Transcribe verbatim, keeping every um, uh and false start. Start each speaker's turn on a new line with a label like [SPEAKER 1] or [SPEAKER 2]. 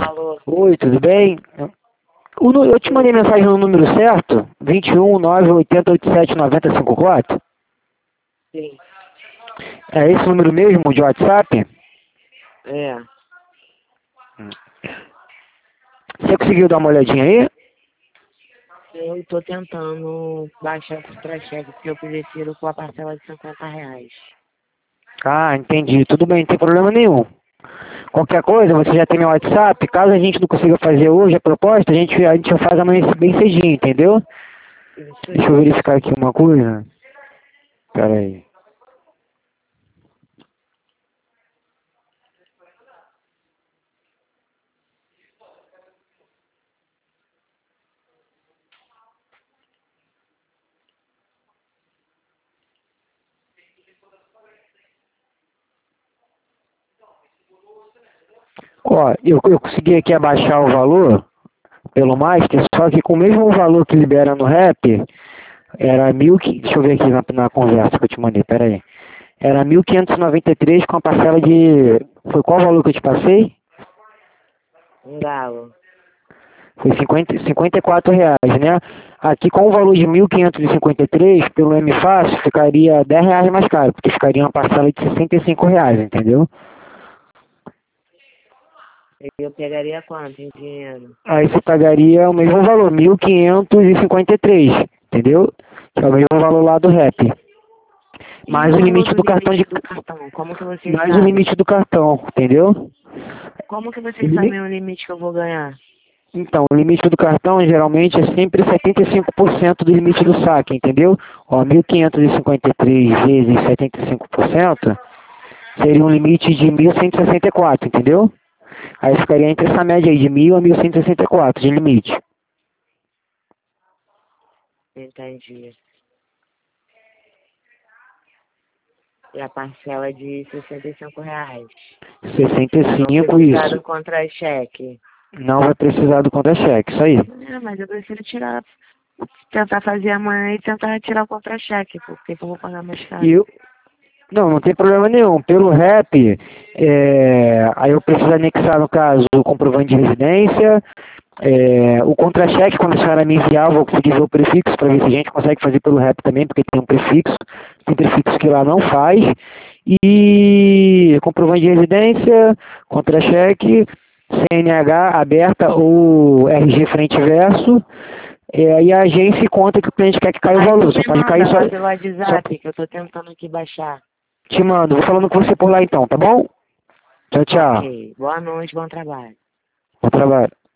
[SPEAKER 1] Alô?
[SPEAKER 2] Oi, tudo bem? O nu- Eu te mandei mensagem no número certo? vinte e um, nove, oitenta, oitenta e sete, noventa, cinquenta e quatro?
[SPEAKER 1] Sim.
[SPEAKER 2] É esse número mesmo de WhatsApp?
[SPEAKER 1] É.
[SPEAKER 2] Você conseguiu dar uma olhadinha aí?
[SPEAKER 1] Eu tô tentando baixar o contra-cheque porque eu prefiro com a parcela de cinquenta reais.
[SPEAKER 2] Ah, entendi. Tudo bem, não tem problema nenhum. Qualquer coisa, você já tem meu WhatsApp. Caso a gente não consiga fazer hoje a proposta, a gente, a gente faz amanhã bem cedinho, entendeu?
[SPEAKER 1] Isso
[SPEAKER 2] Deixa eu
[SPEAKER 1] aí.
[SPEAKER 2] verificar aqui uma coisa. Pera aí. Ó, eu, eu consegui aqui abaixar o valor pelo Master, só que com o mesmo valor que libera no Rap, era mil, que- deixa eu ver aqui na, na conversa que eu te mandei, pera aí. Era mil quinhentos e noventa e três com a parcela de... Foi qual o valor que eu te passei?
[SPEAKER 1] Um galo.
[SPEAKER 2] Foi cinquenta, cinquenta e quatro reais, né? Aqui com o valor de mil quinhentos e cinquenta e três, pelo M Fácil, ficaria dez reais mais caro, porque ficaria uma parcela de sessenta e cinco reais, entendeu?
[SPEAKER 1] Eu pegaria quanto em dinheiro?
[SPEAKER 2] Aí você pagaria o mesmo valor, mil quinhentos e cinquenta e três, entendeu? Que é o mesmo valor lá do Rap.
[SPEAKER 1] E
[SPEAKER 2] Mais
[SPEAKER 1] o
[SPEAKER 2] o
[SPEAKER 1] valor
[SPEAKER 2] limite
[SPEAKER 1] do
[SPEAKER 2] do cartão de...
[SPEAKER 1] limite do cartão? Como que vocês
[SPEAKER 2] Mais o
[SPEAKER 1] sabem?
[SPEAKER 2] limite do cartão, entendeu?
[SPEAKER 1] Como que
[SPEAKER 2] O
[SPEAKER 1] vocês
[SPEAKER 2] limi-
[SPEAKER 1] sabem o limite que eu vou ganhar?
[SPEAKER 2] Então, o limite do cartão geralmente é sempre setenta e cinco por cento do limite do saque, entendeu? Ó, mil quinhentos e cinquenta e três vezes setenta e cinco por cento seria um limite de mil cento e sessenta e quatro, entendeu? Aí ficaria entre essa média aí, de mil a mil cento e sessenta e quatro de limite.
[SPEAKER 1] Entendi. E a parcela de sessenta e cinco reais.
[SPEAKER 2] sessenta e
[SPEAKER 1] Não
[SPEAKER 2] cinco,
[SPEAKER 1] precisar do
[SPEAKER 2] isso.
[SPEAKER 1] contra-cheque.
[SPEAKER 2] Não vai precisar do contra-cheque, isso aí.
[SPEAKER 1] É, mas eu prefiro tirar, tentar fazer amanhã e tentar tirar o contra-cheque, porque eu vou pagar mais
[SPEAKER 2] E
[SPEAKER 1] caro.
[SPEAKER 2] eu, não, não tem problema nenhum. Pelo Rap, é, aí eu preciso anexar, no caso, o comprovante de residência, é, o contra-cheque, quando a senhora me enviar, eu vou conseguir ver o prefixo para ver se a gente consegue fazer pelo Rap também, porque tem um prefixo, tem prefixo que lá não faz. E comprovante de residência, contra-cheque, C N H aberta ou R G frente e verso. É, e a agência e conta que o cliente quer que caia o
[SPEAKER 1] Aí tu
[SPEAKER 2] valor. Só
[SPEAKER 1] me
[SPEAKER 2] pode cair
[SPEAKER 1] manda
[SPEAKER 2] só,
[SPEAKER 1] lá pelo
[SPEAKER 2] só...
[SPEAKER 1] WhatsApp, que eu tô tentando aqui baixar.
[SPEAKER 2] Te mando, vou falando com você por lá então, tá bom? Tchau, tchau.
[SPEAKER 1] Ok. Boa noite, bom trabalho.
[SPEAKER 2] Bom trabalho.